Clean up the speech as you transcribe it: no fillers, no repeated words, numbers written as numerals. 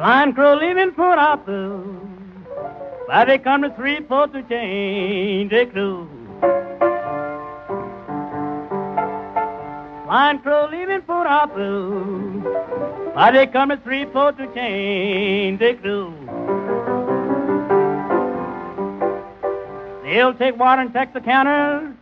Flying Crow leaving Port Arthur. Why they come to Shreveport to change their crew. Flying Crow leaving Port Arthur. Why they come to Shreveport to change their crew. They'll take water in Texarkana